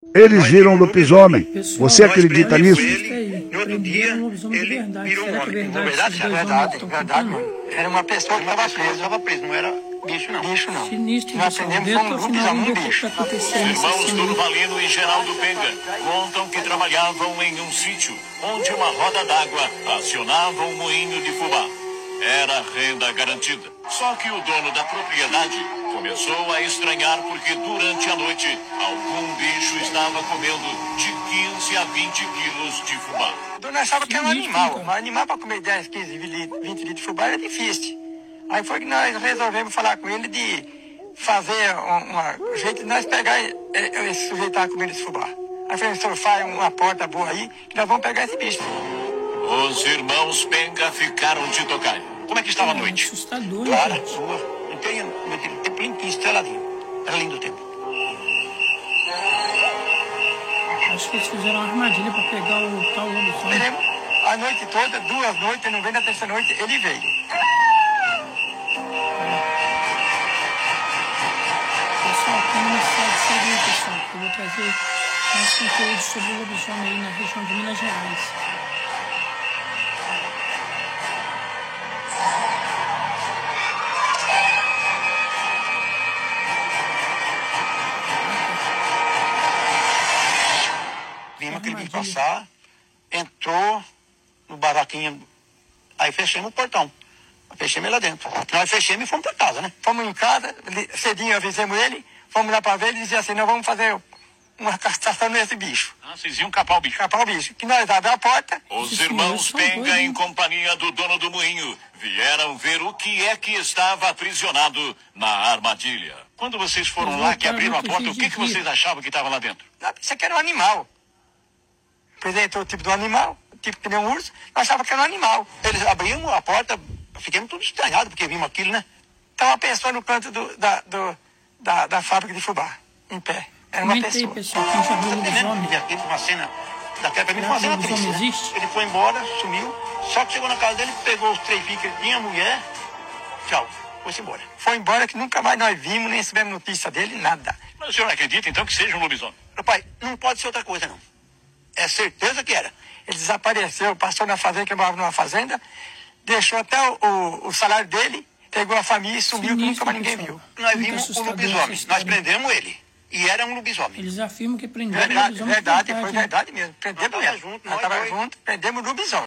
Eles viram lobisomem. Pessoal, Você acredita nisso? No outro dia, ele virou um homem. É verdade, era uma pessoa que estava presa, não era bicho não. Bicho não. Sinistro, nós aprendemos como lobisomem, um bicho. Os irmãos Durvalino e Geraldo Penga contam que trabalhavam em um sítio onde uma roda d'água acionava um moinho de fubá. Era renda garantida. Só que o dono da propriedade começou a estranhar porque durante a noite algum bicho estava comendo de 15 a 20 quilos de fubá. O dono achava que era um animal. Um animal para comer 10, 15, 20 litros de fubá era difícil. Aí foi que nós resolvemos falar com ele de fazer um jeito de nós pegar esse sujeito que estava comendo esse fubá. Aí falei, senhor, faz uma porta boa aí que nós vamos pegar esse bicho. Os irmãos Penga ficaram de tocar. Como é que estava a noite? Assustador, Clara, gente. rua. Não tem tempo limpinho, estreladinho. Era lindo o tempo. Acho que eles fizeram uma armadilha para pegar o tal lobisomem. A noite toda, 2 noites, não veio na terceira noite, ele veio. Pessoal, tem uma série seguinte, pessoal, que eu vou trazer mais conteúdo sobre o lobisomem aí na região de Minas Gerais. Vimos aquele bicho passar, entrou no barraquinho, aí fechamos o portão. Fechamos ele lá dentro. Nós fechamos e fomos para casa, né? Fomos em casa, cedinho avisamos ele, fomos lá para ver, ele dizia assim, nós vamos fazer uma castração nesse bicho. Ah, vocês iam capar o bicho. Capar o bicho. Que nós abrimos a porta. Os irmãos Penga, em companhia do dono do moinho, vieram ver o que é que estava aprisionado na armadilha. Quando vocês foram lá, que abriram a porta, o que vocês achavam que estava lá dentro? Isso aqui era um animal. Apresentou o tipo do animal, tipo que nem um urso, nós achávamos que era um animal. Eles abriram a porta, ficamos tudo estranhados, porque vimos aquilo, né? Estava uma pessoa no canto da fábrica de fubá, em pé. Era uma Comentei, pessoa. pessoal, quem já viu o lobisomem? Aquilo foi uma cena, daquela pra mim foi uma cena triste, né? Existe? Ele foi embora, sumiu, só que chegou na casa dele, pegou os 3 filhos que ele tinha, a mulher, tchau, foi-se embora. Foi embora que nunca mais nós vimos, nem recebemos notícia dele, nada. Mas o senhor acredita, então, que seja um lobisomem? Meu pai, não pode ser outra coisa, não. É certeza que era. Ele desapareceu, passou na fazenda, que ele morava numa fazenda, deixou até o salário dele, pegou a família e sumiu, que nunca mais ninguém viu. Nós vimos o lobisomem, nós prendemos ele. E era um lobisomem. Eles afirmam que prenderam o lobisomem. Verdade, foi verdade mesmo. Prendemos mesmo. Nós estávamos juntos, prendemos o lobisomem.